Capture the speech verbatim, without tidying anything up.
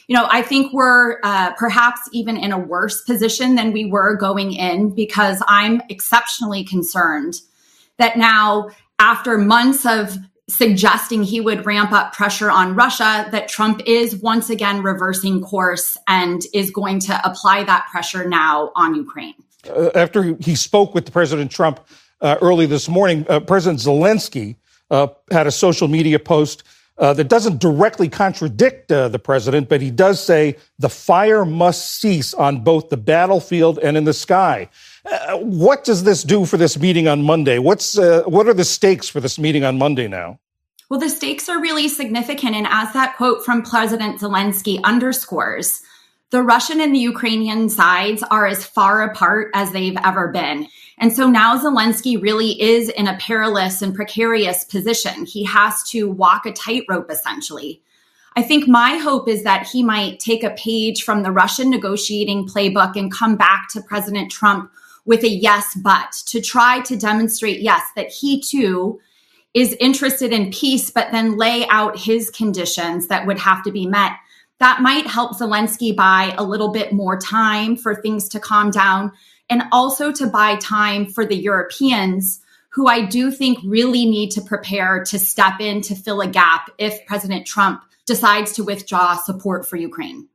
you know, I think we're uh, perhaps even in a worse position than we were going in, because I'm exceptionally concerned that now, after months of suggesting he would ramp up pressure on Russia, that Trump is once again reversing course and is going to apply that pressure now on Ukraine. Uh, after he spoke with President Trump uh, early this morning, uh, President Zelensky uh, had a social media post uh, that doesn't directly contradict uh, the president, but he does say the fire must cease on both the battlefield and in the sky. Uh, what does this do for this meeting on Monday? What's uh, what are the stakes for this meeting on Monday now? Well, the stakes are really significant. And as that quote from President Zelensky underscores, the Russian and the Ukrainian sides are as far apart as they've ever been. And so now Zelensky really is in a perilous and precarious position. He has to walk a tightrope, essentially. I think my hope is that he might take a page from the Russian negotiating playbook and come back to President Trump with a yes, but to try to demonstrate, yes, that he too is interested in peace, but then lay out his conditions that would have to be met. That might help Zelensky buy a little bit more time for things to calm down, and also to buy time for the Europeans, who I do think really need to prepare to step in to fill a gap if President Trump decides to withdraw support for Ukraine.